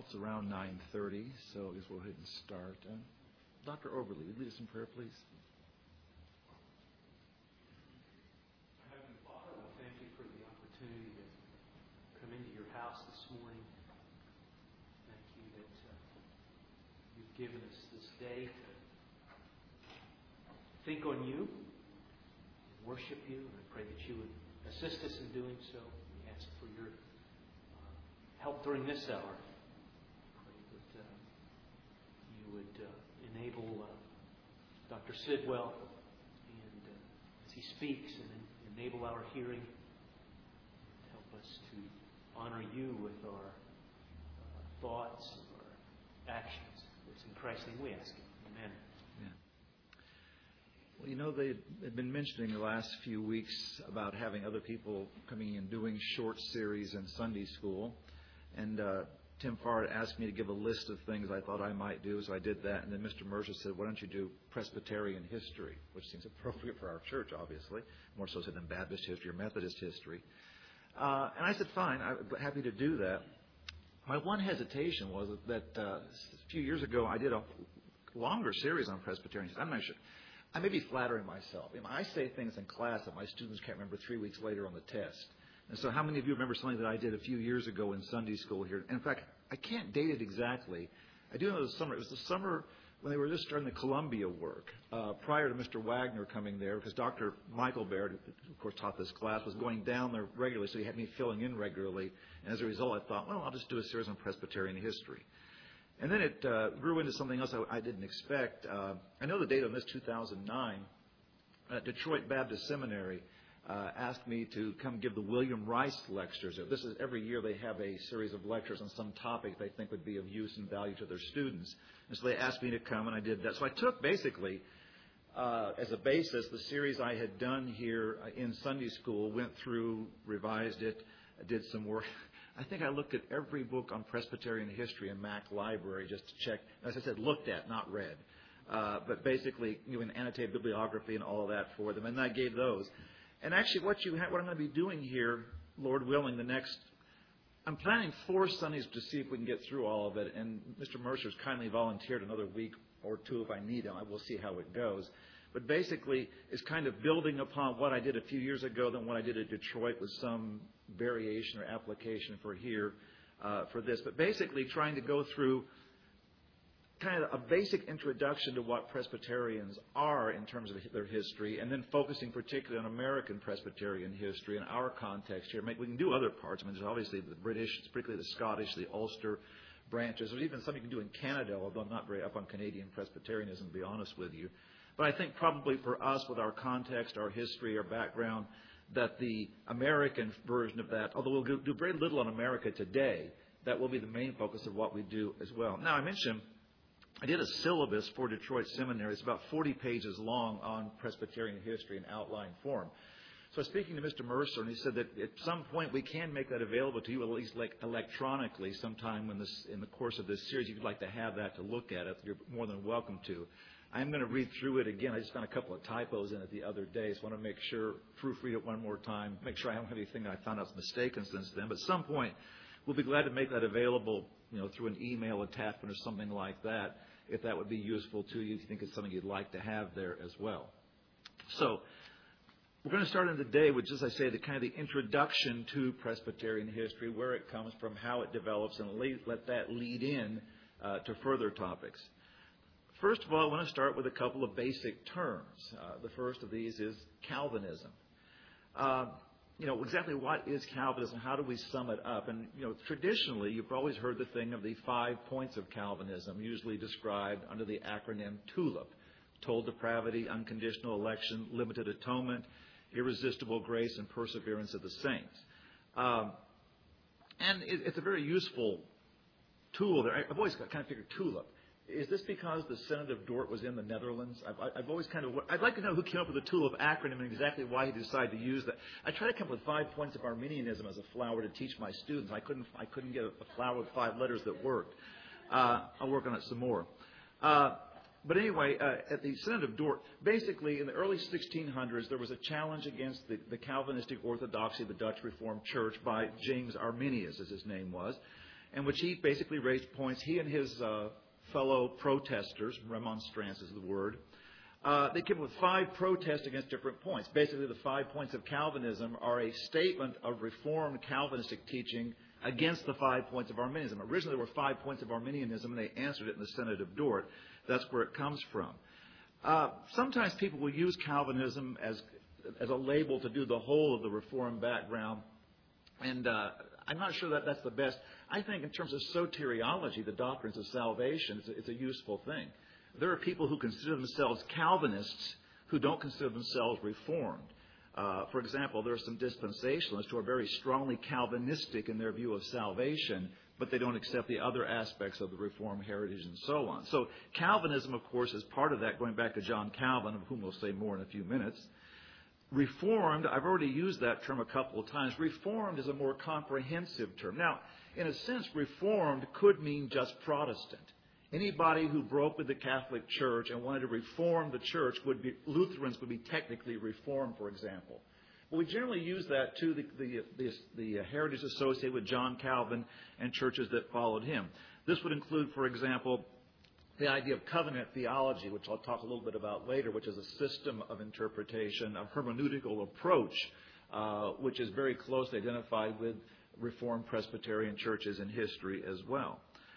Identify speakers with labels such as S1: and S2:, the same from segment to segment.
S1: It's around 9:30, so I guess we'll go ahead and start. Dr. Overly, would you lead us in prayer, please?
S2: Heavenly Father, we thank you for the opportunity to come into your house this morning. Thank you that you've given us this day to think on you, and worship you, and I pray that you would assist us in doing so. We ask for your help during this hour. I pray that you would enable Dr. Sidwell and as he speaks, and enable our hearing, and help us to honor you with our thoughts and our actions. It's in Christ's name we ask it. Amen.
S1: Well, you know, they've been mentioning the last few weeks about having other people coming in doing short series in Sunday school. And Tim Farr asked me to give a list of things I thought I might do, so I did that. And then Mr. Mercer said, why don't you do Presbyterian history, which seems appropriate for our church, obviously, more so than Baptist history or Methodist history. And I said, fine, I'm happy to do that. My one hesitation was that a few years ago I did a longer series on Presbyterian history. I'm not sure. I may be flattering myself. I say things in class that my students can't remember 3 weeks later on the test. And so how many of you remember something that I did a few years ago in Sunday school here? In fact, I can't date it exactly. I do know it was summer. It was the summer when they were just starting the Columbia work, prior to Mr. Wagner coming there, because Dr. Michael Baird, who, of course, taught this class, was going down there regularly, so he had me filling in regularly. And as a result, I thought, well, I'll just do a series on Presbyterian history. And then it grew into something else I didn't expect. I know the date on this, 2009. Detroit Baptist Seminary asked me to come give the William Rice lectures. This is every year they have a series of lectures on some topic they think would be of use and value to their students. And so they asked me to come, and I did that. So I took basically as a basis the series I had done here in Sunday school, went through, revised it, did some work. I think I looked at every book on Presbyterian history in Mac Library just to check. As I said, looked at, not read. But basically, an annotated bibliography and all of that for them. And I gave those. And actually, what I'm going to be doing here, Lord willing, I'm planning 4 Sundays to see if we can get through all of it. And Mr. Mercer's kindly volunteered another week or 2 if I need him. I will see how it goes. But basically, it's kind of building upon what I did a few years ago than what I did at Detroit with some variation or application for here for this. But basically, trying to go through kind of a basic introduction to what Presbyterians are in terms of their history, and then focusing particularly on American Presbyterian history in our context here. We can do other parts. There's obviously the British, particularly the Scottish, the Ulster branches. There's even some you can do in Canada, although I'm not very up on Canadian Presbyterianism, to be honest with you. But I think probably for us, with our context, our history, our background, that the American version of that, although we'll do very little on America today, that will be the main focus of what we do as well. Now, I mentioned I did a syllabus for Detroit Seminary. It's about 40 pages long on Presbyterian history in outline form. So I was speaking to Mr. Mercer, and he said that at some point we can make that available to you, at least electronically, sometime in the course of this series. If you'd like to have that to look at it, you're more than welcome to. I'm going to read through it again. I just found a couple of typos in it the other day, so I want to make sure, proofread it one more time, make sure I don't have anything that I found out was mistaken since then. But at some point, we'll be glad to make that available, through an email attachment or something like that, if that would be useful to you, if you think it's something you'd like to have there as well. So we're going to start in today with, just as I say, the kind of the introduction to Presbyterian history, where it comes from, how it develops, and let that lead in to further topics. First of all, I want to start with a couple of basic terms. The first of these is Calvinism. Exactly what is Calvinism? How do we sum it up? And, traditionally, you've always heard the thing of the 5 points of Calvinism, usually described under the acronym TULIP. Total depravity, unconditional election, limited atonement, irresistible grace, and perseverance of the saints. And it's a very useful tool. I've always kind of figured TULIP. Is this because the Synod of Dort was in the Netherlands? I've always I'd like to know who came up with the TULIP acronym and exactly why he decided to use that. I tried to come up with 5 points of Arminianism as a flower to teach my students. I couldn't get a flower with 5 letters that worked. I'll work on it some more. But anyway, at the Synod of Dort, basically in the early 1600s, there was a challenge against the Calvinistic orthodoxy of the Dutch Reformed Church by James Arminius, as his name was. in which he basically raised points. He and his fellow protesters, remonstrance is the word, they came up with 5 protests against different points. Basically, the 5 points of Calvinism are a statement of Reformed Calvinistic teaching against the 5 points of Arminianism. Originally, there were 5 points of Arminianism, and they answered it in the Synod of Dort. That's where it comes from. Sometimes people will use Calvinism as a label to do the whole of the Reformed background, and I'm not sure that that's the best. I think in terms of soteriology, the doctrines of salvation, it's a useful thing. There are people who consider themselves Calvinists who don't consider themselves Reformed. For example, there are some dispensationalists who are very strongly Calvinistic in their view of salvation, but they don't accept the other aspects of the Reformed heritage and so on. So Calvinism, of course, is part of that, going back to John Calvin, of whom we'll say more in a few minutes. Reformed, I've already used that term a couple of times. Reformed is a more comprehensive term. Now, in a sense, Reformed could mean just Protestant. Anybody who broke with the Catholic Church and wanted to reform the church Lutherans would be technically Reformed, for example. But we generally use that to the heritage associated with John Calvin and churches that followed him. This would include, for example, the idea of covenant theology, which I'll talk a little bit about later, which is a system of interpretation, a hermeneutical approach, which is very closely identified with Reformed Presbyterian churches in history as well.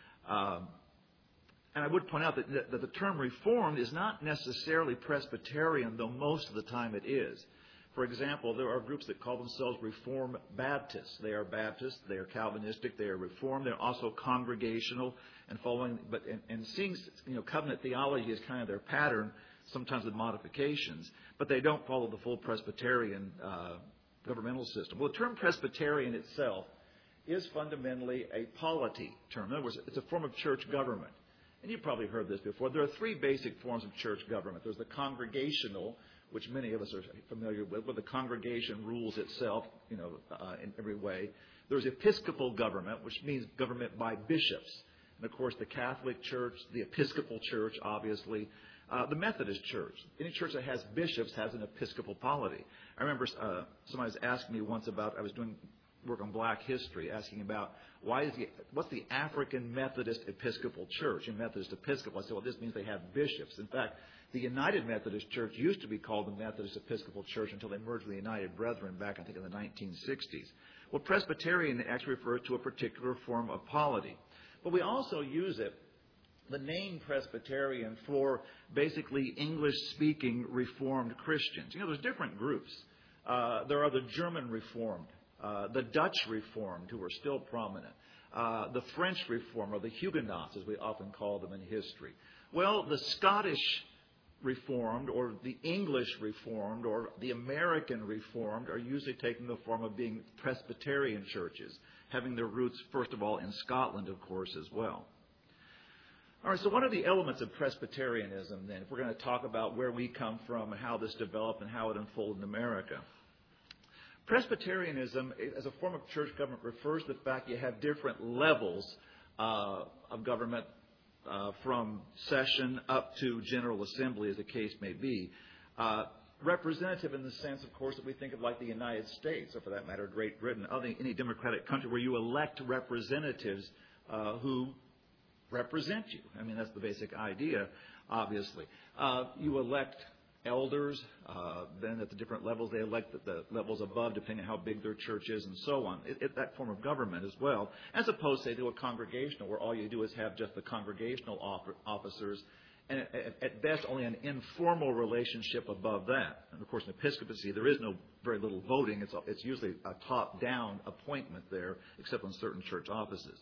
S1: And I would point out that the term Reformed is not necessarily Presbyterian, though most of the time it is. For example, there are groups that call themselves Reformed Baptists. They are Baptists, they are Calvinistic, they are Reformed. They're also congregational and following, and seeing covenant theology as kind of their pattern, sometimes with modifications. But they don't follow the full Presbyterian governmental system. Well, the term Presbyterian itself is fundamentally a polity term. In other words, it's a form of church government. And you've probably heard this before. There are 3 basic forms of church government. There's the congregational, which many of us are familiar with, where the congregation rules itself, in every way. There's episcopal government, which means government by bishops. And, of course, the Catholic Church, the Episcopal Church, obviously, the Methodist Church. Any church that has bishops has an episcopal polity. I remember somebody was asking me once about, I was doing work on black history, asking about what's the African Methodist Episcopal Church? In Methodist Episcopal, I said, well, this means they have bishops. In fact, the United Methodist Church used to be called the Methodist Episcopal Church until they merged with the United Brethren back, I think, in the 1960s. Well, Presbyterian actually refers to a particular form of polity. But we also use it, the name Presbyterian, for basically English-speaking Reformed Christians. There's different groups. There are the German Reformed, the Dutch Reformed, who are still prominent, the French Reformed, or the Huguenots, as we often call them in history. Well, the Scottish Reformed, or the English Reformed, or the American Reformed are usually taking the form of being Presbyterian churches, having their roots, first of all, in Scotland, of course, as well. All right, so what are the elements of Presbyterianism, then, if we're going to talk about where we come from and how this developed and how it unfolded in America? Presbyterianism, as a form of church government, refers to the fact you have different levels of government, from session up to General Assembly, as the case may be. Representative in the sense, of course, that we think of like the United States, or for that matter, Great Britain, any democratic country where you elect representatives who represent you. I mean, that's the basic idea, obviously. You elect elders, then at the different levels they elect at the levels above, depending on how big their church is and so on. That form of government as well, as opposed, say, to a congregational, where all you do is have just the congregational officers, and at best only an informal relationship above that. And of course, in episcopacy, there is very little voting. It's usually a top-down appointment there, except on certain church offices.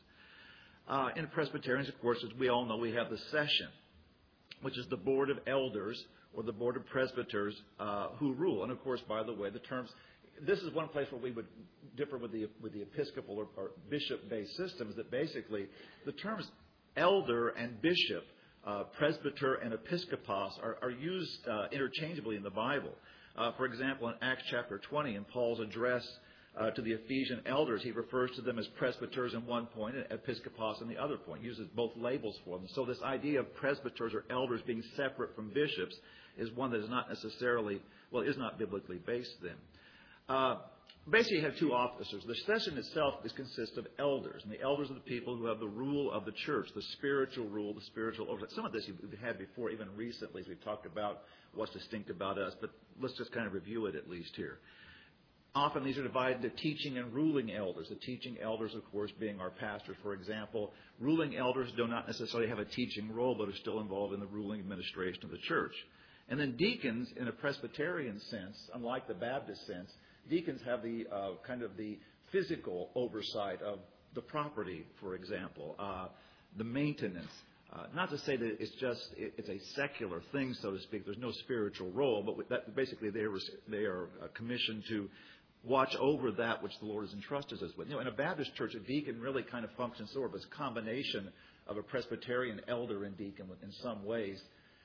S1: In Presbyterians, of course, as we all know, we have the session, which is the board of elders or the board of presbyters who rule. And of course, by the way, the terms, this is one place where we would differ with the episcopal or bishop-based systems, that basically the terms elder and bishop, presbyter and episkopos are used interchangeably in the Bible. For example, in Acts chapter 20, in Paul's address to the Ephesian elders, he refers to them as presbyters in one point and episkopos in the other point. He uses both labels for them. So this idea of presbyters or elders being separate from bishops is one that is not necessarily, is not biblically based then. basically you have two officers. The session itself consists of elders, and the elders are the people who have the rule of the church, the spiritual rule, the spiritual oversight. Some of this you've had before, even recently, as we've talked about what's distinct about us, but let's just kind of review it at least here. Often these are divided into teaching and ruling elders. The teaching elders, of course, being our pastors, for example. Ruling elders do not necessarily have a teaching role, but are still involved in the ruling administration of the church. And then deacons, in a Presbyterian sense, unlike the Baptist sense, deacons have the kind of the physical oversight of the property, for example, the maintenance. Not to say that it's a secular thing, so to speak. There's no spiritual role, but that basically they are commissioned to watch over that which the Lord has entrusted us with. In a Baptist church, a deacon really kind of functions sort of as a combination of a Presbyterian elder and deacon in some ways,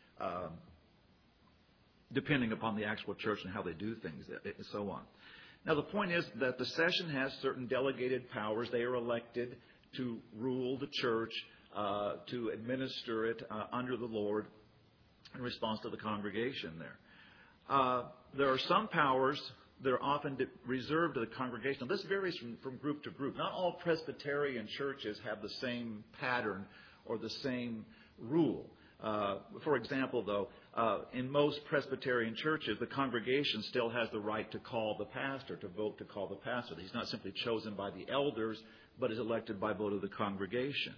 S1: depending upon the actual church and how they do things and so on. Now, the point is that the session has certain delegated powers. They are elected to rule the church, to administer it under the Lord in response to the congregation there. There are some powers that are often reserved to the congregation. Now, this varies from group to group. Not all Presbyterian churches have the same pattern or the same rule. For example, though, in most Presbyterian churches, the congregation still has the right to call the pastor, to vote to call the pastor. He's not simply chosen by the elders, but is elected by vote of the congregation.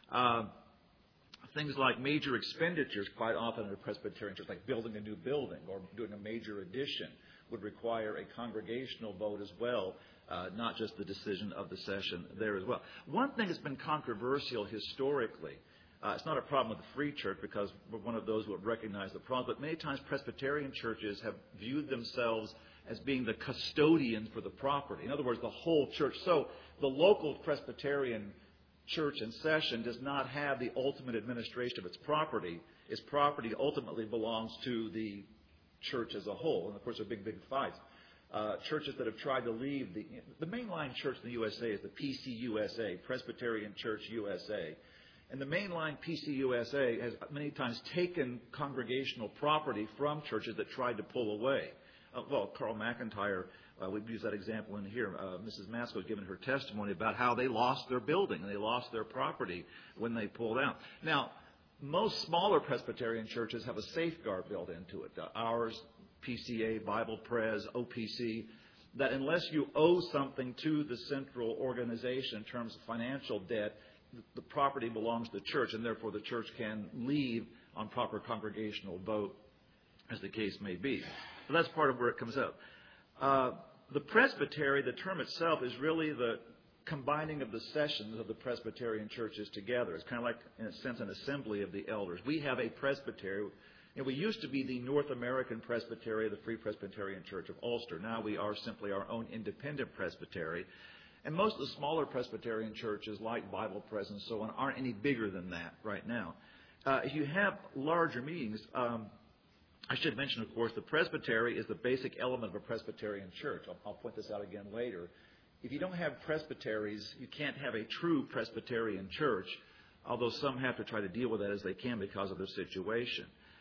S1: Things like major expenditures, quite often in a Presbyterian church, like building a new building or doing a major addition, would require a congregational vote as well, not just the decision of the session there as well. One thing that's been controversial historically, it's not a problem with the Free Church because we're one of those who have recognized the problem, but many times Presbyterian churches have viewed themselves as being the custodian for the property. In other words, the whole church. So the local Presbyterian church in session does not have the ultimate administration of its property. Its property ultimately belongs to the church as a whole. And, of course, there are big fights. Churches that have tried to leave the mainline church in the USA is the PCUSA, Presbyterian Church USA. And the mainline PCUSA has many times taken congregational property from churches that tried to pull away. Carl McIntyre, we've used that example in here. Mrs. Masco has given her testimony about how they lost their building and they lost their property when they pulled out. Now, most smaller Presbyterian churches have a safeguard built into it. Ours, PCA, Bible Pres, OPC, that unless you owe something to the central organization in terms of financial debt, the property belongs to the church, and therefore the church can leave on proper congregational vote, as the case may be. So that's part of where it comes out. The presbytery, the term itself, is really the combining of the sessions of the Presbyterian churches together. It's kind of like, in a sense, an assembly of the elders. We have a presbytery. We used to be the North American Presbytery of the Free Presbyterian Church of Ulster. Now we are simply our own independent presbytery. And most of the smaller Presbyterian churches, like Bible Pres and so on, aren't any bigger than that right now. If you have larger meetings, I should mention, of course, the presbytery is the basic element of a Presbyterian church. I'll point this out again later. If you don't have presbyteries, you can't have a true Presbyterian church, although some have to try to deal with that as they can because of their situation.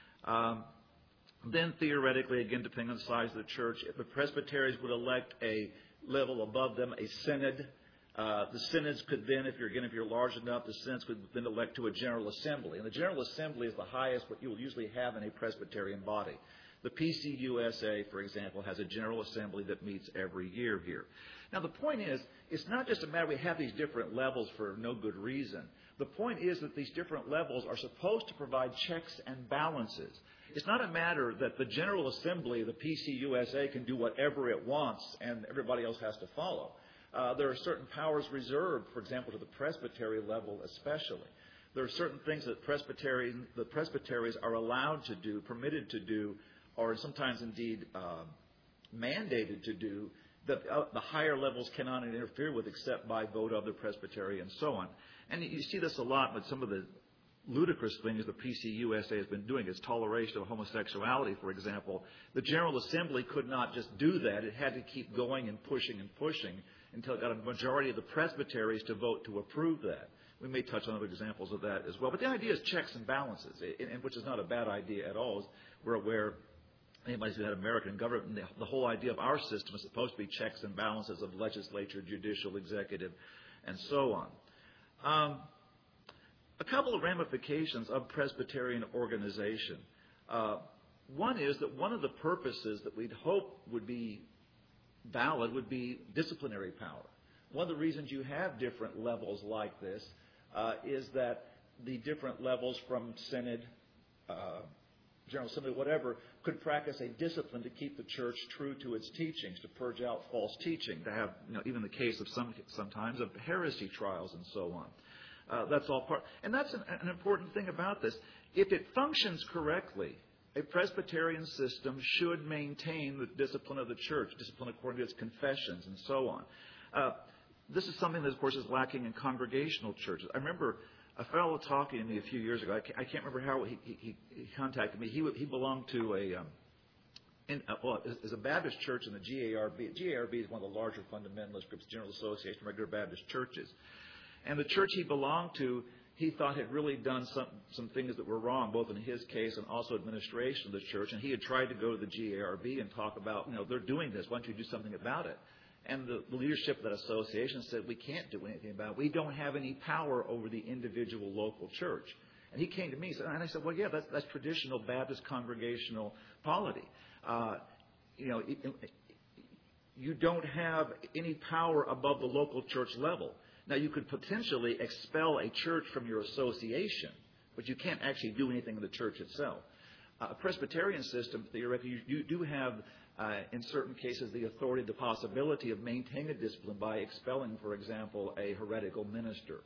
S1: Then theoretically, again, depending on the size of the church, if the presbyteries would elect a level above them, a synod. The synods could then, if you're large enough, the synods could then elect to a general assembly. And the general assembly is the highest what you will usually have in a Presbyterian body. The PCUSA, for example, has a general assembly that meets every year here. Now, the point is, it's not just a matter we have these different levels for no good reason. The point is that these different levels are supposed to provide checks and balances. It's not a matter that the General Assembly, the PCUSA, can do whatever it wants and everybody else has to follow. There are certain powers reserved, for example, to the presbytery level especially. There are certain things that the presbyteries are allowed to do, permitted to do, or sometimes indeed mandated to do, that the higher levels cannot interfere with except by vote of the presbytery and so on. And you see this a lot with some of the ludicrous things the PCUSA has been doing, its toleration of homosexuality, for example. The General Assembly could not just do that. It had to keep going and pushing until it got a majority of the presbyteries to vote to approve that. We may touch on other examples of that as well. But the idea is checks and balances, which is not a bad idea at all. We're aware anybody who had American government, the whole idea of our system is supposed to be checks and balances of legislature, judicial, executive, and so on. A couple of ramifications of Presbyterian organization. One is that one of the purposes that we'd hope would be valid would be disciplinary power. One of the reasons you have different levels like this is that the different levels from Synod, General Assembly, whatever, could practice a discipline to keep the church true to its teachings, to purge out false teaching, to have, even the case of sometimes of heresy trials and so on. That's all part. And that's an important thing about this. If it functions correctly, a Presbyterian system should maintain the discipline of the church, discipline according to its confessions and so on. This is something that, of course, is lacking in congregational churches. I remember a fellow talking to me a few years ago. I can't remember how he contacted me. He belonged to is a Baptist church in the GARB. GARB is one of the larger fundamentalist groups, General Association of Regular Baptist Churches. And the church he belonged to, he thought had really done some things that were wrong, both in his case and also administration of the church. And he had tried to go to the GARB and talk about, they're doing this. Why don't you do something about it? And the leadership of that association said, we can't do anything about it. We don't have any power over the individual local church. And he came to me, and I said, well, yeah, that's traditional Baptist congregational polity. You don't have any power above the local church level. Now, you could potentially expel a church from your association, but you can't actually do anything in the church itself. A Presbyterian system, theoretically, you do have, in certain cases, the authority, the possibility of maintaining a discipline by expelling, for example, a heretical minister.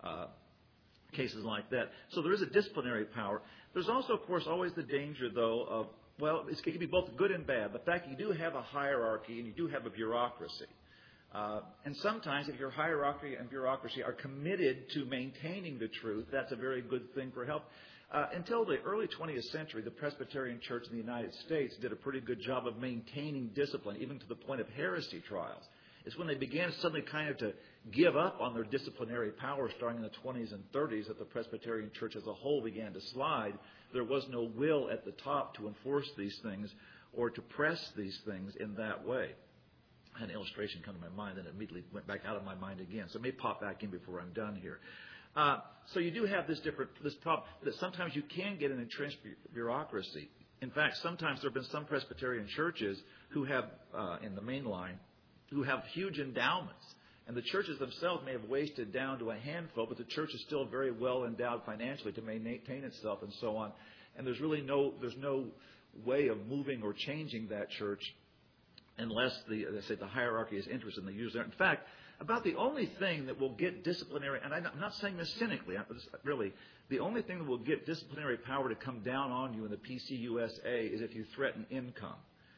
S1: Cases like that. So there is a disciplinary power. There's also, of course, always the danger, though, of, it can be both good and bad. The fact you do have a hierarchy and you do have a bureaucracy. And sometimes if your hierarchy and bureaucracy are committed to maintaining the truth, that's a very good thing for help. Until the early 20th century, the Presbyterian Church in the United States did a pretty good job of maintaining discipline, even to the point of heresy trials. It's when they began suddenly kind of to give up on their disciplinary power starting in the 20s and 30s that the Presbyterian Church as a whole began to slide. There was no will at the top to enforce these things or to press these things in that way. I had an illustration come to my mind and it immediately went back out of my mind again. So it may pop back in before I'm done here. So you do have this problem that sometimes you can get an entrenched bureaucracy. In fact, sometimes there have been some Presbyterian churches who have, in the main line, who have huge endowments. And the churches themselves may have wasted down to a handful, but the church is still very well endowed financially to maintain itself and so on. And there's really no way of moving or changing that church unless the hierarchy is interested in the user. In fact, about the only thing that will get disciplinary, and I'm not saying this cynically, really, the only thing that will get disciplinary power to come down on you in the PCUSA is if you threaten income.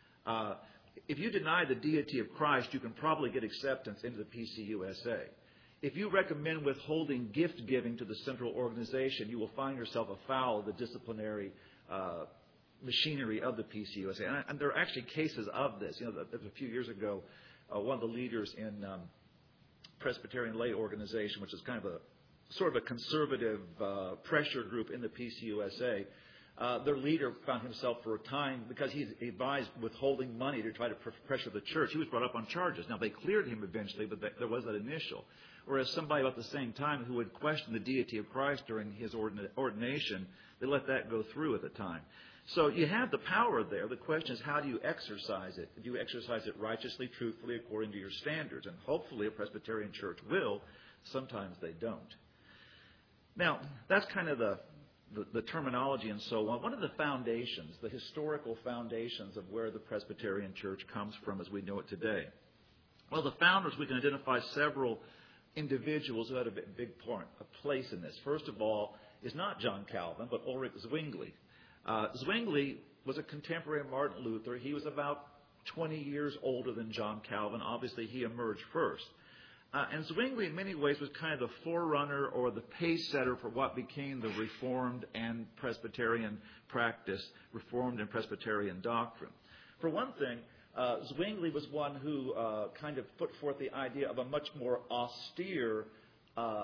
S1: If you deny the deity of Christ, you can probably get acceptance into the PCUSA. If you recommend withholding gift giving to the central organization, you will find yourself afoul of the disciplinary machinery of the PCUSA. And there are actually cases of this. A few years ago, one of the leaders in Presbyterian Lay Organization, which is kind of sort of a conservative pressure group in the PCUSA, their leader found himself for a time, because he advised withholding money to try to pressure the church. He was brought up on charges. Now, they cleared him eventually, but there was that initial. Whereas somebody about the same time who would question the deity of Christ during his ordination, they let that go through at the time. So you have the power there. The question is, how do you exercise it? Do you exercise it righteously, truthfully, according to your standards? And hopefully a Presbyterian church will. Sometimes they don't. Now, that's kind of the terminology and so on. One of the foundations, the historical foundations of where the Presbyterian church comes from as we know it today. Well, the founders, we can identify several individuals who had a big place in this. First of all is not John Calvin, but Ulrich Zwingli. Zwingli was a contemporary of Martin Luther. He was about 20 years older than John Calvin. Obviously, he emerged first. And Zwingli, in many ways, was kind of the forerunner or the pace setter for what became the Reformed and Presbyterian practice, Reformed and Presbyterian doctrine. For one thing, Zwingli was one who kind of put forth the idea of a much more austere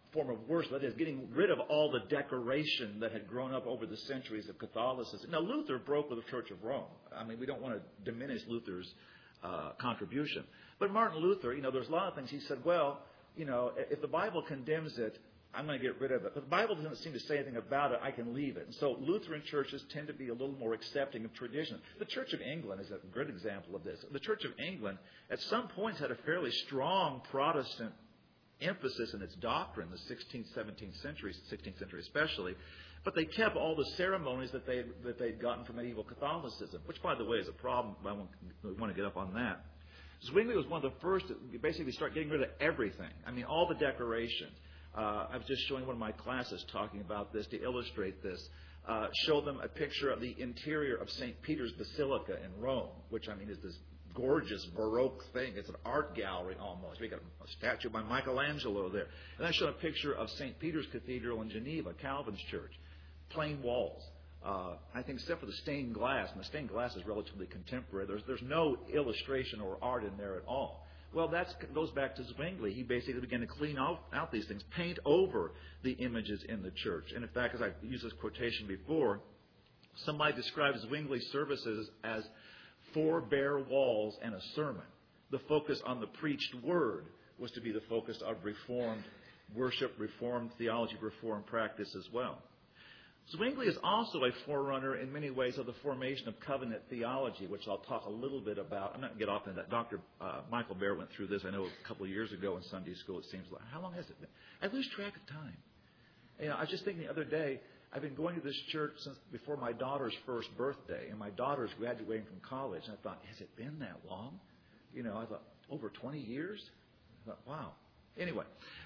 S1: form of worship, that is, getting rid of all the decoration that had grown up over the centuries of Catholicism. Now, Luther broke with the Church of Rome. I mean, we don't want to diminish Luther's contribution. But Martin Luther, there's a lot of things he said, well, if the Bible condemns it, I'm going to get rid of it. But the Bible doesn't seem to say anything about it. I can leave it. And so Lutheran churches tend to be a little more accepting of tradition. The Church of England is a good example of this. The Church of England, at some points, had a fairly strong Protestant emphasis in its doctrine, the 16th, 17th centuries, 16th century especially. But they kept all the ceremonies that they'd gotten from medieval Catholicism, which, by the way, is a problem. I want to get up on that. Zwingli was one of the first to basically start getting rid of everything. I mean, all the decorations. I was just showing one of my classes talking about this to illustrate this. Show them a picture of the interior of St. Peter's Basilica in Rome, which, I mean, is this gorgeous Baroque thing. It's an art gallery almost. We got a statue by Michelangelo there. And I showed a picture of St. Peter's Cathedral in Geneva, Calvin's church. Plain walls. I think except for the stained glass, and the stained glass is relatively contemporary. There's no illustration or art in there at all. Well, that goes back to Zwingli. He basically began to clean out these things, paint over the images in the church. And in fact, as I've used this quotation before, somebody describes Zwingli's services as 4 bare walls and a sermon. The focus on the preached word was to be the focus of Reformed worship, Reformed theology, Reformed practice as well. Zwingli is also a forerunner in many ways of the formation of covenant theology, which I'll talk a little bit about. I'm not going to get off into that. Dr. Michael Bear went through this, I know, a couple of years ago in Sunday school, it seems like. How long has it been? I lose track of time. I was just thinking the other day, I've been going to this church since before my daughter's first birthday, and my daughter's graduating from college. And I thought, has it been that long? I thought, over 20 years? I thought, wow. Anyway,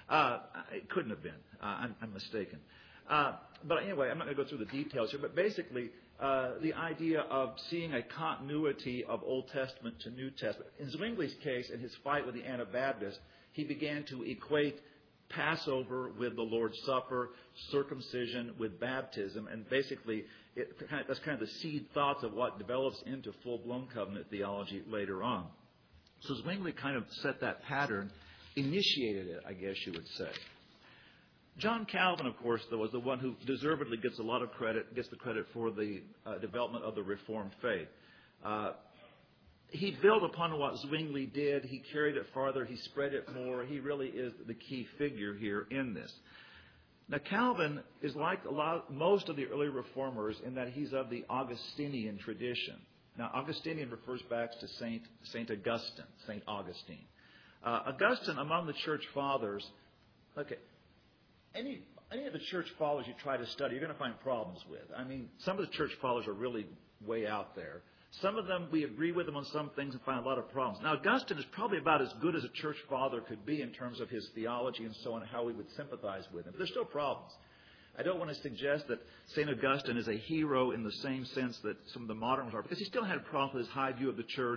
S1: it couldn't have been. I'm mistaken. But anyway, I'm not going to go through the details here, but basically the idea of seeing a continuity of Old Testament to New Testament. In Zwingli's case, in his fight with the Anabaptists, he began to equate Passover with the Lord's Supper, circumcision with baptism, and basically that's kind of the seed thoughts of what develops into full-blown covenant theology later on. So Zwingli kind of set that pattern, initiated it, I guess you would say. John Calvin, of course, though, was the one who deservedly gets a lot of credit, gets the credit for the development of the Reformed faith. He built upon what Zwingli did. He carried it farther. He spread it more. He really is the key figure here in this. Now, Calvin is like most of the early reformers in that he's of the Augustinian tradition. Now, Augustinian refers back to Saint Augustine, Saint Augustine. Augustine, among the church fathers, okay, any of the church fathers you try to study, you're going to find problems with. I mean, some of the church fathers are really way out there. Some of them, we agree with them on some things and find a lot of problems. Now, Augustine is probably about as good as a church father could be in terms of his theology and so on, and how we would sympathize with him. But there's still problems. I don't want to suggest that St. Augustine is a hero in the same sense that some of the moderns are, because he still had problems with his high view of the church,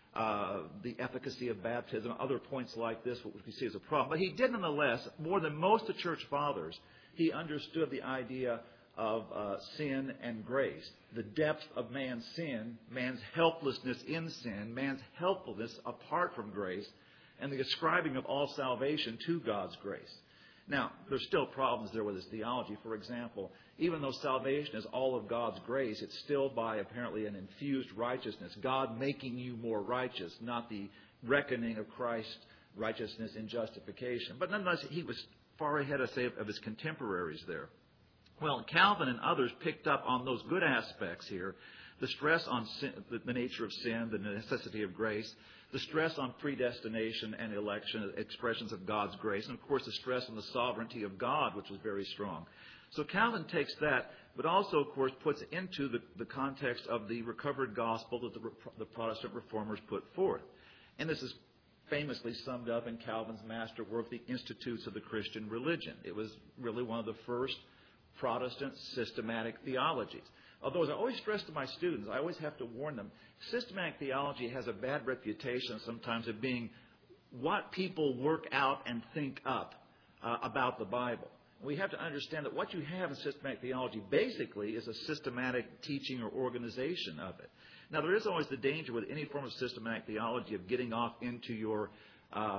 S1: the efficacy of baptism, other points like this, what we see as a problem. But he did nonetheless, more than most of the church fathers, he understood the idea of sin and grace, the depth of man's sin, man's helplessness in sin, man's helplessness apart from grace, and the ascribing of all salvation to God's grace. Now, there's still problems there with his theology. For example, even though salvation is all of God's grace, it's still by apparently an infused righteousness, God making you more righteous, not the reckoning of Christ's righteousness in justification. But nonetheless, he was far ahead, of his contemporaries there. Well, Calvin and others picked up on those good aspects here, the stress on sin, the nature of sin, the necessity of grace, the stress on predestination and election, expressions of God's grace, and of course the stress on the sovereignty of God, which was very strong. So Calvin takes that, but also, of course, puts it into the context of the recovered gospel that the Protestant reformers put forth. And this is famously summed up in Calvin's masterwork, The Institutes of the Christian Religion. It was really one of the first Protestant systematic theologies. Although, as I always stress to my students, I always have to warn them, systematic theology has a bad reputation sometimes of being what people work out and think up about the Bible. We have to understand that what you have in systematic theology basically is a systematic teaching or organization of it. Now, there is always the danger with any form of systematic theology of getting off into your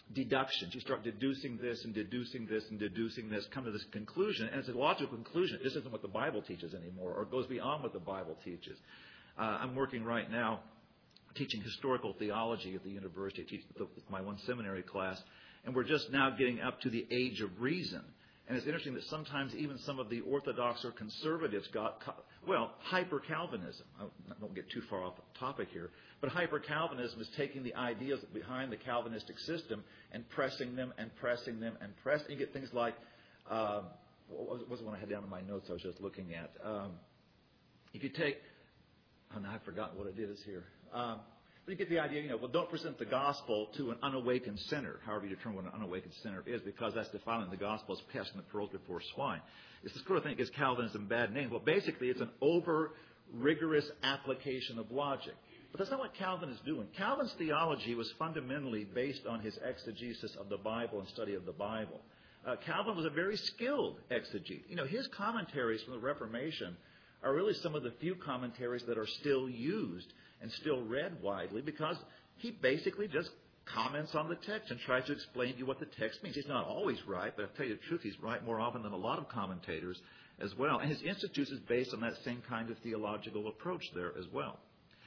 S1: deductions. You start deducing this and deducing this and deducing this, come to this conclusion, and it's a logical conclusion. This isn't what the Bible teaches anymore, or it goes beyond what the Bible teaches. I'm working right now teaching historical theology at the university. I teach my one seminary class, and we're just now getting up to the age of reason. And it's interesting that sometimes even some of the Orthodox or conservatives got, hyper-Calvinism. I won't get too far off the topic here, but hyper-Calvinism is taking the ideas behind the Calvinistic system and pressing them and pressing them and pressing. You get things like, what was the one I had down in my notes I was just looking at? If you take, now I've forgotten what it is here. But you get the idea, don't present the gospel to an unawakened sinner, however you determine what an unawakened sinner is, because that's defiling the gospel as casting the pearls before swine. It's the sort of thing that gives Calvinism a bad name. Well, basically, it's an over-rigorous application of logic. But that's not what Calvin is doing. Calvin's theology was fundamentally based on his exegesis of the Bible and study of the Bible. Calvin was a very skilled exegete. His commentaries from the Reformation are really some of the few commentaries that are still used and still read widely, because he basically just comments on the text and tries to explain to you what the text means. He's not always right, but I'll tell you the truth, he's right more often than a lot of commentators as well. And his Institutes is based on that same kind of theological approach there as well.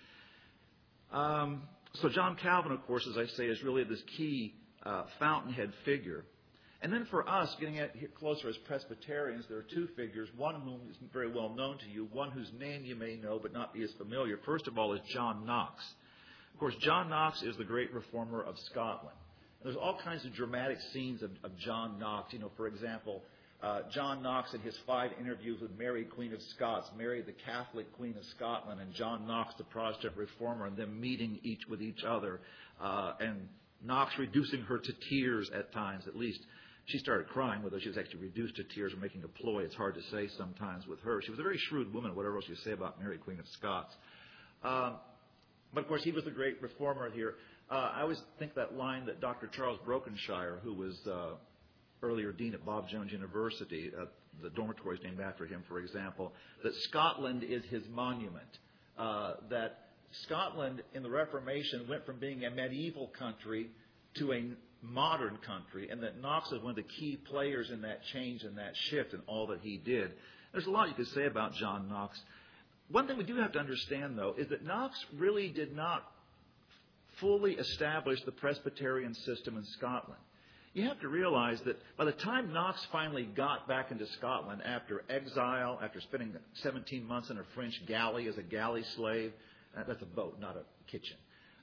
S1: So John Calvin, of course, as I say, is really this key fountainhead figure. And then for us, getting closer as Presbyterians, there are two figures, one of whom is very well known to you, one whose name you may know but not be as familiar. First of all is John Knox. Of course, John Knox is the great reformer of Scotland. And there's all kinds of dramatic scenes of John Knox. For example, John Knox in his 5 interviews with Mary, Queen of Scots, Mary, the Catholic Queen of Scotland, and John Knox, the Protestant reformer, and them meeting with each other, and Knox reducing her to tears at times, at least. She started crying, whether she was actually reduced to tears or making a ploy. It's hard to say sometimes with her. She was a very shrewd woman, whatever else you say about Mary, Queen of Scots. But, of course, he was the great reformer here. I always think that line that Dr. Charles Brokenshire, who was earlier dean at Bob Jones University, the dormitory is named after him, for example, that Scotland is his monument. That Scotland in the Reformation went from being a medieval country to a modern country, and that Knox is one of the key players in that change and that shift and all that he did. There's a lot you could say about John Knox. One thing we do have to understand, though, is that Knox really did not fully establish the Presbyterian system in Scotland. You have to realize that by the time Knox finally got back into Scotland after exile, after spending 17 months in a French galley as a galley slave, that's a boat, not a kitchen.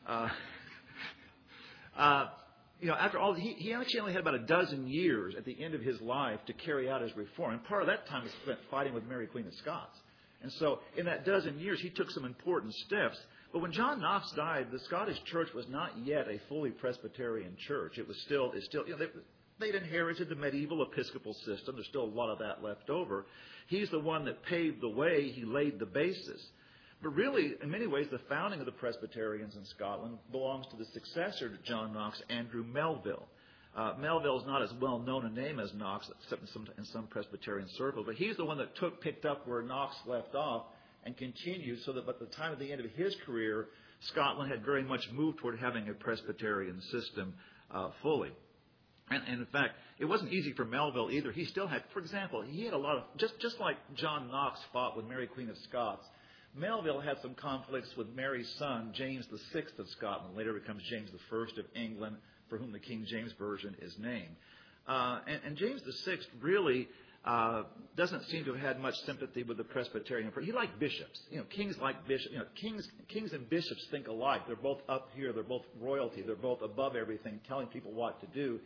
S1: After all, he actually only had about a dozen years at the end of his life to carry out his reform. And part of that time was spent fighting with Mary, Queen of Scots. And so in that dozen years, he took some important steps. But when John Knox died, the Scottish church was not yet a fully Presbyterian church. It was still, they'd inherited the medieval Episcopal system. There's still a lot of that left over. He's the one that paved the way. He laid the basis. But really, in many ways, the founding of the Presbyterians in Scotland belongs to the successor to John Knox, Andrew Melville. Melville is not as well known a name as Knox, except in some Presbyterian circles, but he's the one that picked up where Knox left off and continued, so that by the time of the end of his career, Scotland had very much moved toward having a Presbyterian system fully. And in fact, it wasn't easy for Melville either. He still had, for example, he had a lot of, just like John Knox fought with Mary, Queen of Scots, Melville had some conflicts with Mary's son, James VI of Scotland. Later becomes James I of England, for whom the King James Version is named. And James VI really doesn't seem to have had much sympathy with the Presbyterian. He liked bishops. Kings like bishops. Kings and bishops think alike. They're both up here. They're both royalty. They're both above everything, telling people what to do.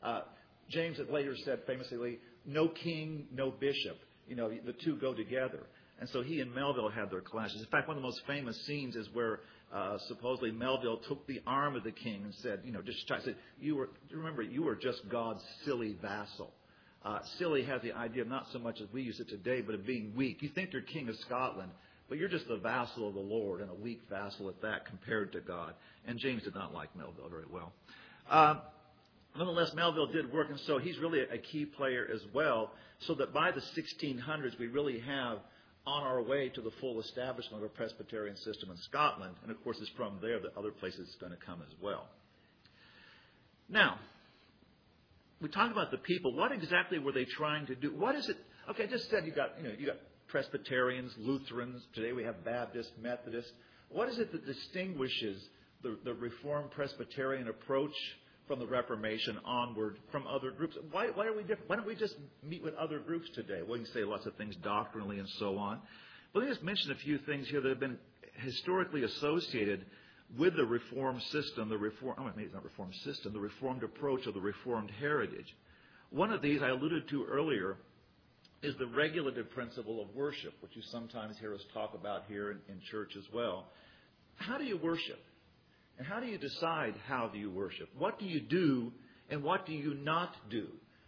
S1: James had later said famously, "No king, no bishop." The two go together. And so he and Melville had their clashes. In fact, one of the most famous scenes is where supposedly Melville took the arm of the king and said, you were just God's silly vassal. Silly has the idea of not so much as we use it today, but of being weak. You think you're king of Scotland, but you're just the vassal of the Lord, and a weak vassal at that compared to God. And James did not like Melville very well. Nonetheless, Melville did work, and so he's really a key player as well, so that by the 1600s we really have on our way to the full establishment of a Presbyterian system in Scotland. And, of course, it's from there that other places it's going to come as well. Now, we talk about the people. What exactly were they trying to do? What is it? Okay, I just said you got Presbyterians, Lutherans. Today we have Baptists, Methodists. What is it that distinguishes the Reformed Presbyterian approach from the Reformation onward from other groups? Why are we different? Why don't we just meet with other groups today? We can say lots of things doctrinally and so on. But let me just mention a few things here that have been historically associated with the Reformed system, the Reformed approach or the Reformed heritage. One of these I alluded to earlier is the regulative principle of worship, which you sometimes hear us talk about here in church as well. How do you worship? And how do you decide how do you worship? What do you do and what do you not do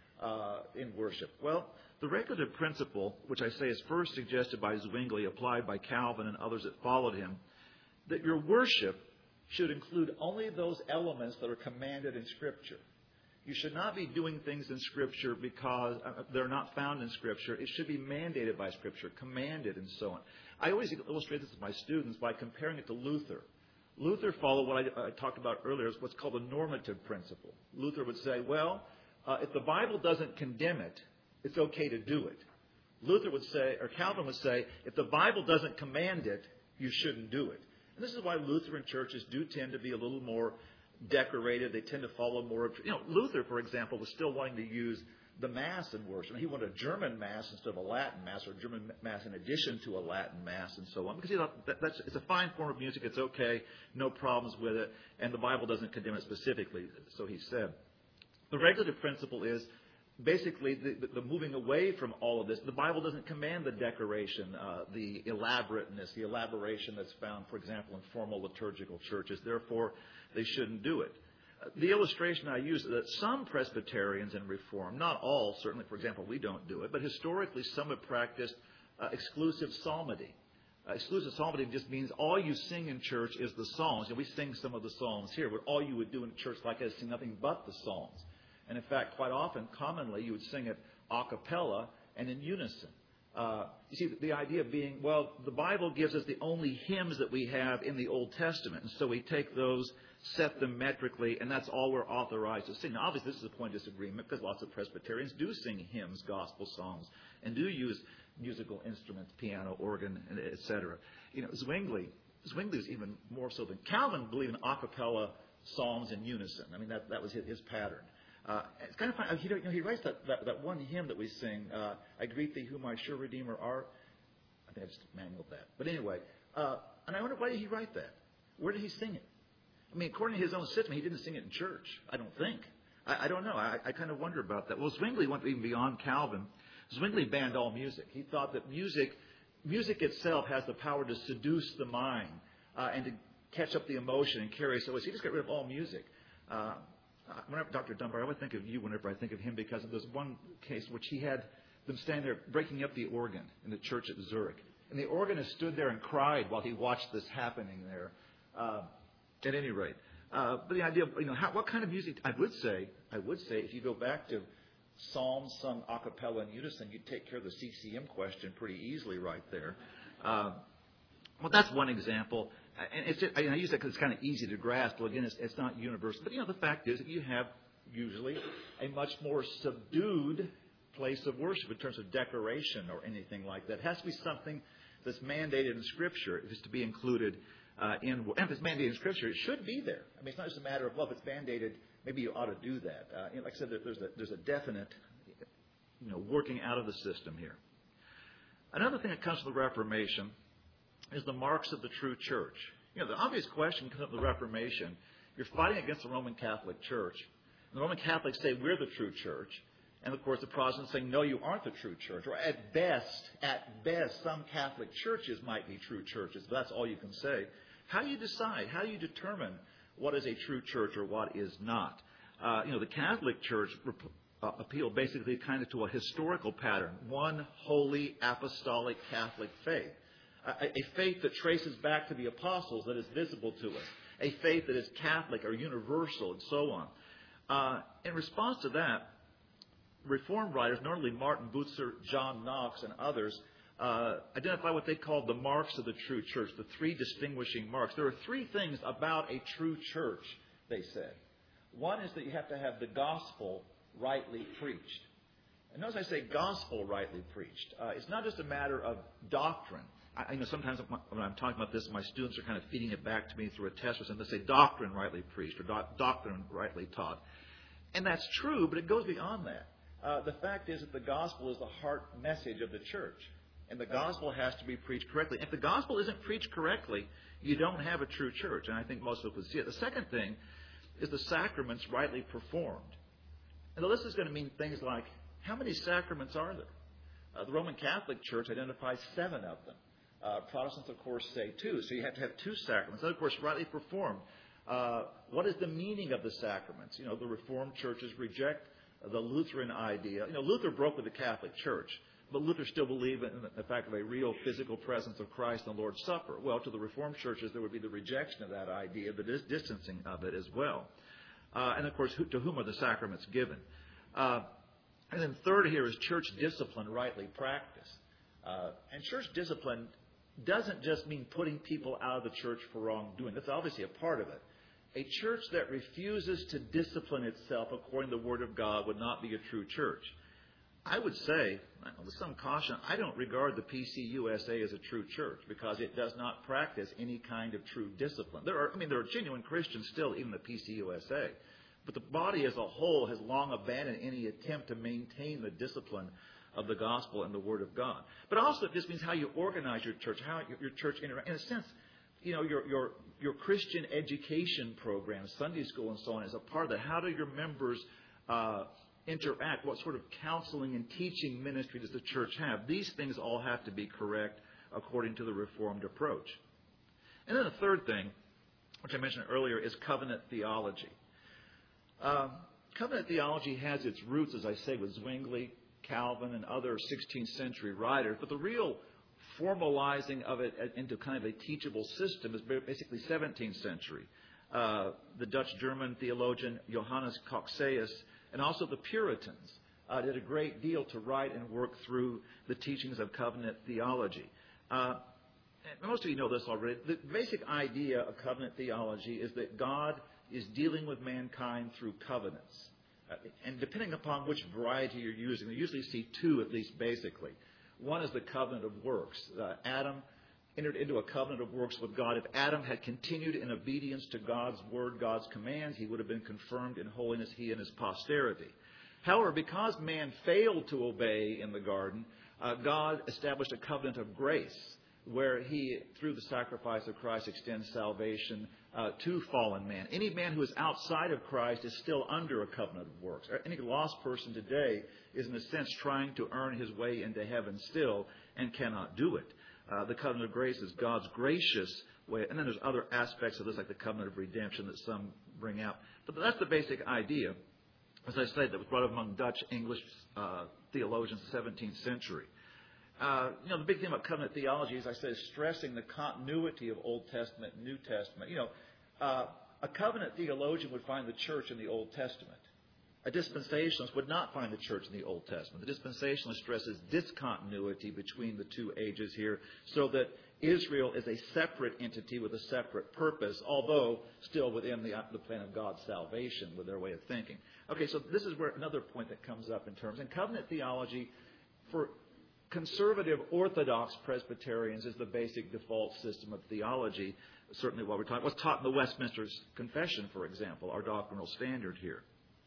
S1: in worship? Well, the regulative principle, which I say is first suggested by Zwingli, applied by Calvin and others that followed him, that your worship should include only those elements that are commanded in Scripture. You should not be doing things in Scripture because they're not found in Scripture. It should be mandated by Scripture, commanded, and so on. I always illustrate this with my students by comparing it to Luther. Luther followed what I talked about earlier, is what's called a normative principle. Luther would say, well, if the Bible doesn't condemn it, it's okay to do it. Luther would say, or Calvin would say, if the Bible doesn't command it, you shouldn't do it. And this is why Lutheran churches do tend to be a little more decorated. They tend to follow more. Luther, for example, was still wanting to use the Mass in worship. He wanted a German Mass instead of a Latin Mass, or a German Mass in addition to a Latin Mass, and so on. Because he thought it's a fine form of music. It's okay. No problems with it. And the Bible doesn't condemn it specifically, so he said. The regulative principle is basically the moving away from all of this. The Bible doesn't command the decoration, the elaborateness, the elaboration that's found, for example, in formal liturgical churches. Therefore, they shouldn't do it. The illustration I use is that some Presbyterians in Reform, not all, certainly, for example, we don't do it, but historically some have practiced exclusive psalmody. Exclusive psalmody just means all you sing in church is the Psalms. And we sing some of the Psalms here, but all you would do in church like is sing nothing but the Psalms. And in fact, quite often, commonly, you would sing it a cappella and in unison. You see, the idea being, well, the Bible gives us the only hymns that we have in the Old Testament. And so we take those, set them metrically, and that's all we're authorized to sing. Now, obviously, this is a point of disagreement because lots of Presbyterians do sing hymns, gospel songs, and do use musical instruments, piano, organ, etc. Zwingli is even more so than Calvin believed in a cappella psalms in unison. I mean, that was his pattern. It's kind of fun. He writes that one hymn that we sing, I greet thee whom my sure Redeemer art. I think I just manualed that. But anyway, and I wonder, why did he write that? Where did he sing it? I mean, according to his own system, he didn't sing it in church, I don't think. I don't know. I kind of wonder about that. Well, Zwingli went even beyond Calvin. Zwingli banned all music. He thought that music itself has the power to seduce the mind and to catch up the emotion and carry us away. So he just got rid of all music. Whenever Dr. Dunbar, I would think of you whenever I think of him, because there's one case which he had them stand there breaking up the organ in the church at Zurich. And the organist stood there and cried while he watched this happening there. At any rate. But the idea of, what kind of music, I would say, if you go back to psalms sung a cappella in unison, you'd take care of the CCM question pretty easily right there. Well, that's one example. And I use that because it's kind of easy to grasp. Well, again, it's not universal. But, the fact is that you have usually a much more subdued place of worship in terms of decoration or anything like that. It has to be something that's mandated in Scripture if it's to be included and if it's mandated in Scripture, it should be there. I mean, it's not just a matter of, well, if it's mandated, maybe you ought to do that. Like I said, there's a definite, working out of the system here. Another thing that comes from the Reformation is the marks of the true church. The obvious question comes from the Reformation. You're fighting against the Roman Catholic Church. And the Roman Catholics say, we're the true church. And, of course, the Protestants say, no, you aren't the true church. Or at best, some Catholic churches might be true churches. But that's all you can say. How do you decide? How do you determine what is a true church or what is not? The Catholic Church appealed basically kind of to a historical pattern. One holy apostolic Catholic faith. A faith that traces back to the apostles, that is visible to us. A faith that is Catholic or universal and so on. In response to that, Reformed writers, notably Martin Bucer, John Knox, and others, identify what they call the marks of the true church, the three distinguishing marks. There are three things about a true church, they said. One is that you have to have the gospel rightly preached. And notice I say gospel rightly preached. It's not just a matter of doctrine. I know sometimes when I'm talking about this, my students are kind of feeding it back to me through a test or something. They say doctrine rightly preached or doctrine rightly taught. And that's true, but it goes beyond that. The fact is that the gospel is the heart message of the church. And the gospel has to be preached correctly. If the gospel isn't preached correctly, you don't have a true church. And I think most people would see it. The second thing is the sacraments rightly performed. And the list is going to mean things like, how many sacraments are there? The Roman Catholic Church identifies 7 of them. Protestants, of course, say 2. So you have to have 2 sacraments. And, of course, rightly performed. What is the meaning of the sacraments? The Reformed churches reject the Lutheran idea. Luther broke with the Catholic Church, but Luther still believed in the fact of a real physical presence of Christ in the Lord's Supper. Well, to the Reformed churches, there would be the rejection of that idea, the distancing of it as well. And, of course, to whom are the sacraments given? And then third here is church discipline rightly practiced. And church discipline doesn't just mean putting people out of the church for wrongdoing. That's obviously a part of it. A church that refuses to discipline itself according to the Word of God would not be a true church. I would say, with some caution, I don't regard the PCUSA as a true church because it does not practice any kind of true discipline. There are genuine Christians still in the PCUSA. But the body as a whole has long abandoned any attempt to maintain the discipline of the gospel and the Word of God. But also this means how you organize your church, how your church interacts. In a sense, your Christian education program, Sunday school and so on, is a part of that. How do your members interact? What sort of counseling and teaching ministry does the church have? These things all have to be correct according to the Reformed approach. And then the third thing, which I mentioned earlier, is covenant theology. Covenant theology has its roots, as I say, with Zwingli, Calvin, and other 16th century writers, but the real formalizing of it into kind of a teachable system is basically 17th century. The Dutch-German theologian Johannes Cocceius and also the Puritans did a great deal to write and work through the teachings of covenant theology. And most of you know this already. The basic idea of covenant theology is that God is dealing with mankind through covenants. And depending upon which variety you're using, you usually see 2 at least basically. One is the covenant of works. Adam entered into a covenant of works with God. If Adam had continued in obedience to God's word, God's commands, he would have been confirmed in holiness, he and his posterity. However, because man failed to obey in the garden, God established a covenant of grace where he, through the sacrifice of Christ, extends salvation to fallen man. Any man who is outside of Christ is still under a covenant of works. Any lost person today is, in a sense, trying to earn his way into heaven still and cannot do it. The covenant of grace is God's gracious way. And then there's other aspects of this, like the covenant of redemption that some bring out. But that's the basic idea, as I said, that was brought up among Dutch, English theologians in the 17th century. The big thing about covenant theology, as I said, is stressing the continuity of Old Testament and New Testament. A covenant theologian would find the church in the Old Testament. A dispensationalist would not find the church in the Old Testament. The dispensationalist stresses discontinuity between the 2 ages here so that Israel is a separate entity with a separate purpose, although still within the plan of God's salvation with their way of thinking. Okay, so this is where another point that comes up in terms. And covenant theology, for conservative Orthodox Presbyterians, is the basic default system of theology, certainly while we're talking. What's taught in the Westminster Confession, for example, our doctrinal standard here.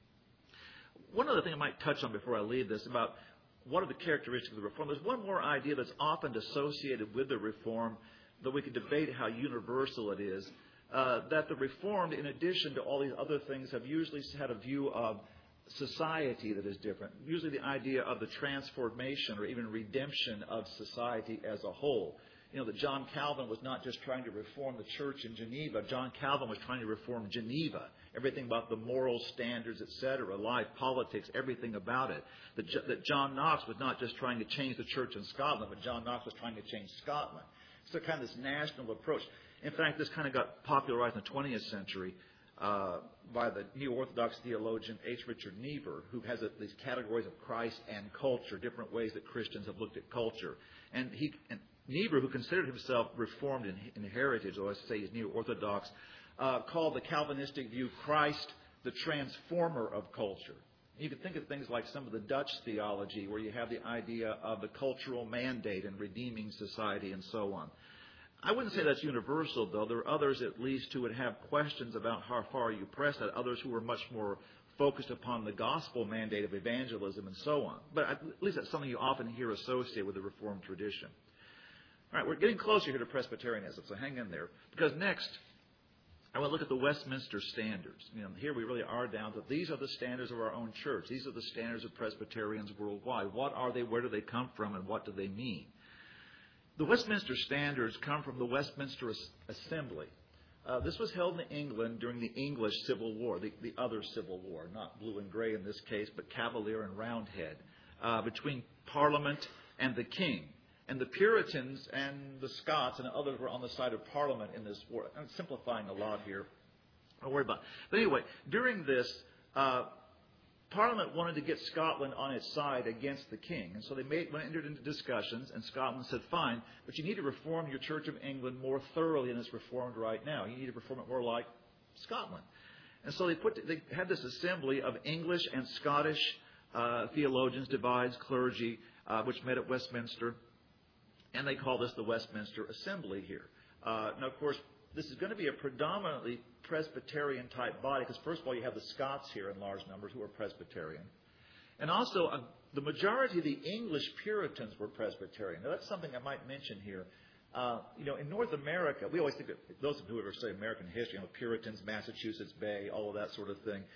S1: One other thing I might touch on before I leave this about what are the characteristics of the Reform. There's one more idea that's often associated with the Reform, though we could debate how universal it is, that the Reformed, in addition to all these other things, have usually had a view of society that is different. Usually the idea of the transformation or even redemption of society as a whole. That John Calvin was not just trying to reform the church in Geneva. John Calvin was trying to reform Geneva. Everything about the moral standards, etc., life, politics, everything about it. That John Knox was not just trying to change the church in Scotland, but John Knox was trying to change Scotland. So kind of this national approach. In fact, this kind of got popularized in the 20th century by the Neo-Orthodox theologian H. Richard Niebuhr, who has these categories of Christ and culture, different ways that Christians have looked at culture. And Niebuhr, who considered himself Reformed in heritage, though I say he's Neo-Orthodox, called the Calvinistic view Christ the transformer of culture. You can think of things like some of the Dutch theology, where you have the idea of the cultural mandate and redeeming society and so on. I wouldn't say that's universal, though. There are others, at least, who would have questions about how far you press that, others who are much more focused upon the gospel mandate of evangelism and so on. But at least that's something you often hear associated with the Reformed tradition. All right, we're getting closer here to Presbyterianism, so hang in there. Because next, I want to look at the Westminster Standards. Here we really are down to these are the standards of our own church. These are the standards of Presbyterians worldwide. What are they? Where do they come from? And what do they mean? The Westminster Standards come from the Westminster Assembly. This was held in England during the English Civil War, the other Civil War, not blue and grey in this case, but Cavalier and Roundhead, between Parliament and the King. And the Puritans and the Scots and others were on the side of Parliament in this war. I'm simplifying a lot here. Don't worry about it. But anyway, during this, Parliament wanted to get Scotland on its side against the King. And so they entered into discussions, and Scotland said, fine, but you need to reform your Church of England more thoroughly than it's reformed right now. You need to reform it more like Scotland. And so they had this assembly of English and Scottish theologians, divides, clergy, which met at Westminster. And they call this the Westminster Assembly here. Now, of course, this is going to be a predominantly Presbyterian-type body because, first of all, you have the Scots here in large numbers who are Presbyterian. And also, the majority of the English Puritans were Presbyterian. Now, that's something I might mention here. In North America, we always think of those who ever study American history, Puritans, Massachusetts Bay, all of that sort of thing.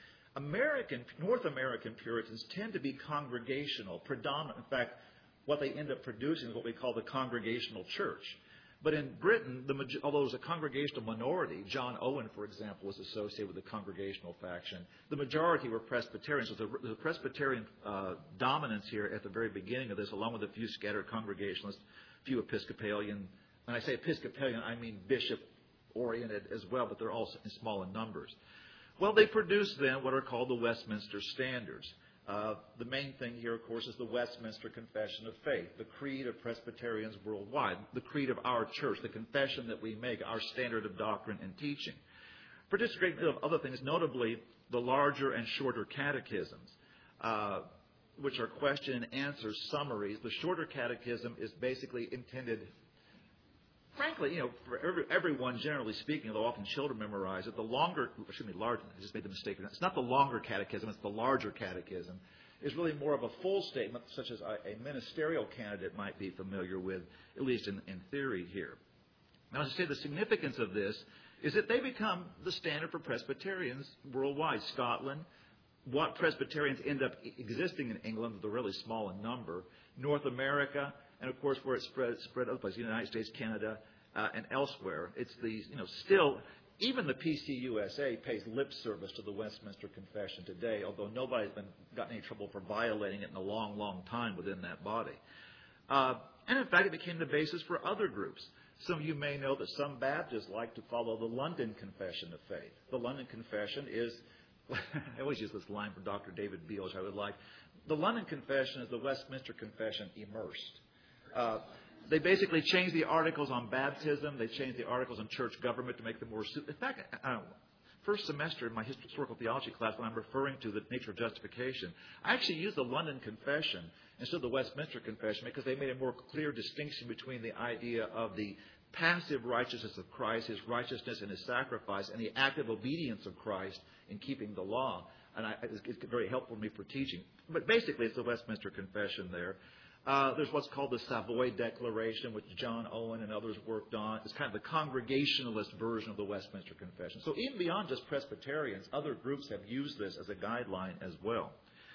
S1: North American Puritans tend to be congregational, predominant. In fact, what they end up producing is what we call the Congregational Church. But in Britain, although it was a congregational minority, John Owen, for example, was associated with the Congregational faction, the majority were Presbyterians. So the Presbyterian dominance here at the very beginning of this, along with a few scattered Congregationalists, a few Episcopalian. When I say Episcopalian, I mean bishop-oriented as well, but they're all small in numbers. Well, they produced then what are called the Westminster Standards. The main thing here, of course, is the Westminster Confession of Faith, the creed of Presbyterians worldwide, the creed of our church, the confession that we make, our standard of doctrine and teaching. Produced a great deal of other things, notably the larger and shorter catechisms, which are question and answer summaries. The shorter catechism is basically intended, frankly, for everyone, generally speaking, although often children memorize it, larger, I just made the mistake. It's not the longer catechism, it's the larger catechism, is really more of a full statement, such as a ministerial candidate might be familiar with, at least in theory here. Now, as I say, the significance of this is that they become the standard for Presbyterians worldwide. Scotland, what Presbyterians end up existing in England, they're really small in number, North America, and of course where it spread other places, the United States, Canada, and elsewhere. It's still, even the PCUSA pays lip service to the Westminster Confession today, although nobody's gotten any trouble for violating it in a long, long time within that body. And in fact, it became the basis for other groups. Some of you may know that some Baptists like to follow the London Confession of Faith. The London Confession is, I always use this line from Dr. David Beale, which I would like. The London Confession is the Westminster Confession immersed. They basically changed the articles on baptism. They changed the articles on church government to make them more suitable. In fact, first semester in my historical theology class, when I'm referring to the nature of justification, I actually used the London Confession instead of the Westminster Confession because they made a more clear distinction between the idea of the passive righteousness of Christ, His righteousness and His sacrifice, and the active obedience of Christ in keeping the law. And it's very helpful to me for teaching. But basically, it's the Westminster Confession there. There's what's called the Savoy Declaration, which John Owen and others worked on. It's kind of the Congregationalist version of the Westminster Confession. So even beyond just Presbyterians, other groups have used this as a guideline as well.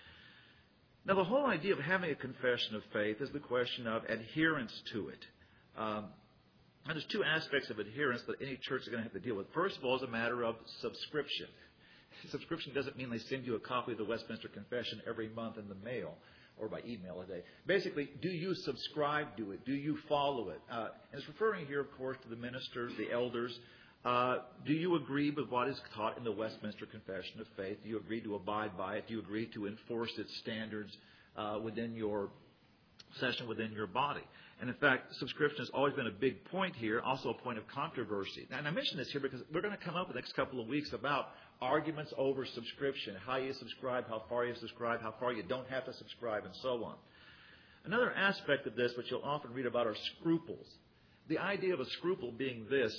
S1: Now, the whole idea of having a confession of faith is the question of adherence to it. And there's two aspects of adherence that any church is going to have to deal with. First of all, is a matter of subscription. Subscription doesn't mean they send you a copy of the Westminster Confession every month in the mail or by email a day. Basically, do you subscribe to it? Do you follow it? And it's referring here, of course, to the ministers, the elders. Do you agree with what is taught in the Westminster Confession of Faith? Do you agree to abide by it? Do you agree to enforce its standards within your session, within your body? And in fact, subscription has always been a big point here, also a point of controversy. And I mention this here because we're going to come up in the next couple of weeks about arguments over subscription, how you subscribe, how far you subscribe, how far you don't have to subscribe, and so on. Another aspect of this, which you'll often read about, are scruples. The idea of a scruple being this,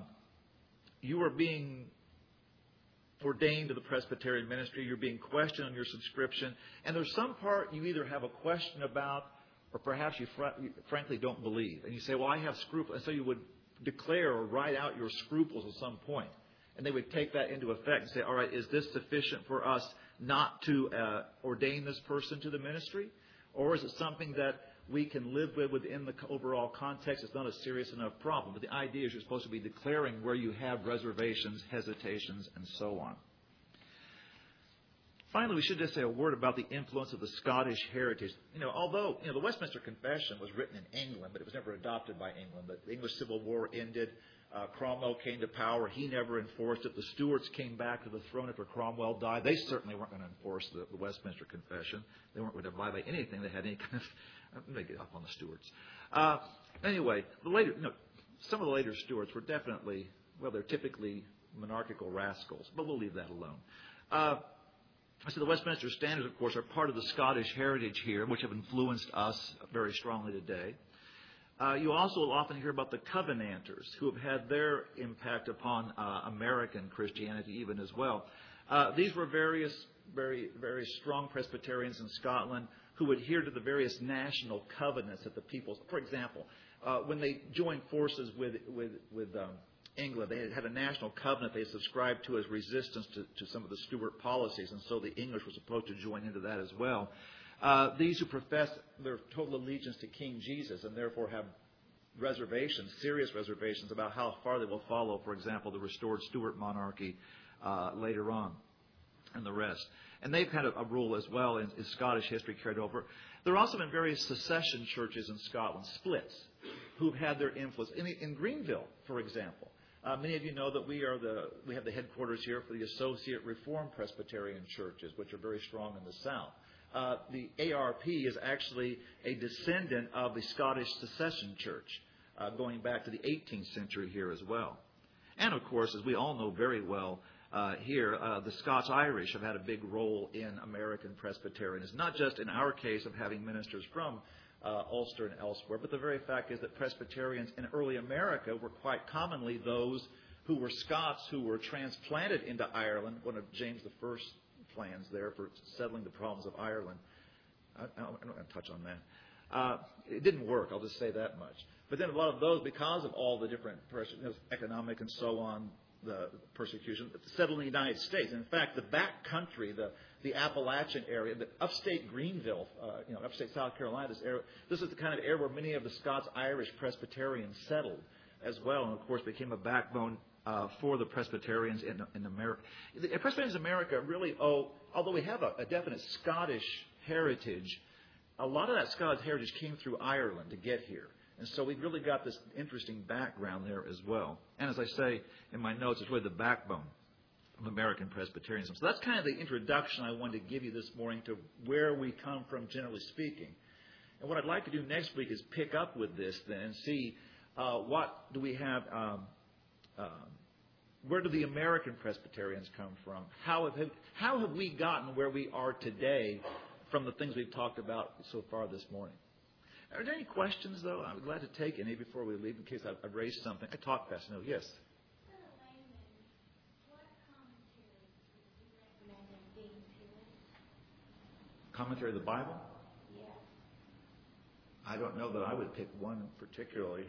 S1: you are being ordained to the Presbyterian ministry, you're being questioned on your subscription, and there's some part you either have a question about or perhaps you frankly don't believe. And you say, well, I have scruples. And so you would declare or write out your scruples at some point. And they would take that into effect and say, all right, is this sufficient for us not to ordain this person to the ministry? Or is it something that we can live with within the overall context? It's not a serious enough problem. But the idea is you're supposed to be declaring where you have reservations, hesitations, and so on. Finally, we should just say a word about the influence of the Scottish heritage. Although the Westminster Confession was written in England, but it was never adopted by England. The English Civil War ended. Cromwell came to power. He never enforced it. The Stuarts came back to the throne after Cromwell died. They certainly weren't going to enforce the Westminster Confession. They weren't going to abide by anything that had any kind of... I'm going to get up on the Stuarts. Anyway, some of the later Stuarts were definitely, they're typically monarchical rascals, but we'll leave that alone. So the Westminster Standards, of course, are part of the Scottish heritage here, which have influenced us very strongly today. You also will often hear about the Covenanters, who have had their impact upon American Christianity even as well. These were various very, very strong Presbyterians in Scotland who adhered to the various national covenants that the peoples. For example, when they joined forces with England, they had a national covenant they subscribed to as resistance to some of the Stuart policies, and so the English were supposed to join into that as well. These who profess their total allegiance to King Jesus and therefore have reservations, serious reservations about how far they will follow, for example, the restored Stuart monarchy later on and the rest. And they've had a role as well in Scottish history carried over. There have also been various secession churches in Scotland, splits, who've had their influence. In Greenville, for example, many of you know that we have the headquarters here for the Associate Reformed Presbyterian Churches, which are very strong in the South. The ARP is actually a descendant of the Scottish Secession Church, going back to the 18th century here as well. And, of course, as we all know very well here, the Scots-Irish have had a big role in American Presbyterianism, not just in our case of having ministers from Ulster and elsewhere, but the very fact is that Presbyterians in early America were quite commonly those who were Scots who were transplanted into Ireland, one of James I's plans there for settling the problems of Ireland. I'm not going to touch on that. It didn't work, I'll just say that much. But then a lot of those, because of all the different economic and so on, the persecution, settled in the United States. In fact, the back country, the Appalachian area, the upstate Greenville, upstate South Carolina, this is the kind of area where many of the Scots-Irish Presbyterians settled as well, and of course became a backbone for the Presbyterians in America. The Presbyterians in America really although we have a definite Scottish heritage, a lot of that Scottish heritage came through Ireland to get here. And so we've really got this interesting background there as well. And as I say in my notes, it's really the backbone of American Presbyterianism. So that's kind of the introduction I wanted to give you this morning to where we come from, generally speaking. And what I'd like to do next week is pick up with this then and see what do we have, where do the American Presbyterians come from? How have we gotten where we are today from the things we've talked about so far this morning? Are there any questions, though? I'm glad to take any before we leave in case I've raised something. I talk fast. No, yes? Commentary of the Bible?
S3: Yes.
S1: I don't know that I would pick one particularly.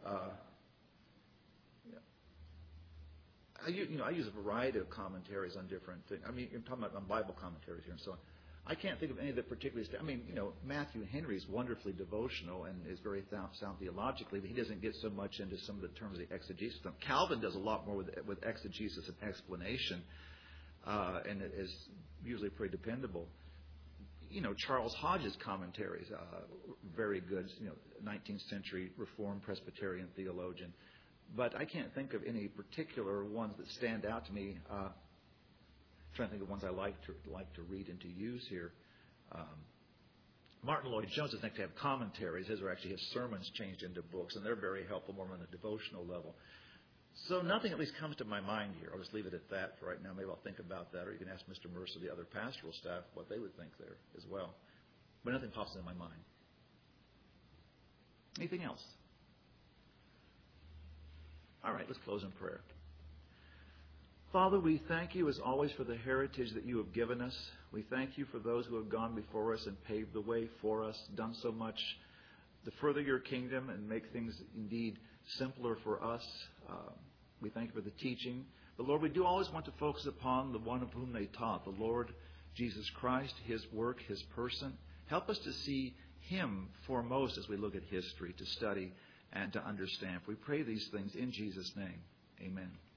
S1: I use a variety of commentaries on different things. I mean, you're talking about on Bible commentaries here and so on. I can't think of any that particularly... Matthew Henry is wonderfully devotional and is very sound theologically, but he doesn't get so much into some of the terms of the exegesis. Calvin does a lot more with exegesis and explanation, and it is usually pretty dependable. Charles Hodge's commentaries, very good, 19th century Reformed Presbyterian theologian. But I can't think of any particular ones that stand out to me. I'm trying to think of ones I like to read and to use here. Martin Lloyd-Jones, I think, to have commentaries. His are actually his sermons changed into books, and they're very helpful more on the devotional level. So nothing at least comes to my mind here. I'll just leave it at that for right now. Maybe I'll think about that, or you can ask Mr. Mercer, the other pastoral staff, what they would think there as well. But nothing pops into my mind. Anything else? All right, let's close in prayer. Father, we thank you as always for the heritage that you have given us. We thank you for those who have gone before us and paved the way for us, done so much to further your kingdom and make things indeed simpler for us. We thank you for the teaching. But Lord, we do always want to focus upon the one of whom they taught, the Lord Jesus Christ, his work, his person. Help us to see him foremost as we look at history, to study and to understand. We pray these things in Jesus' name. Amen.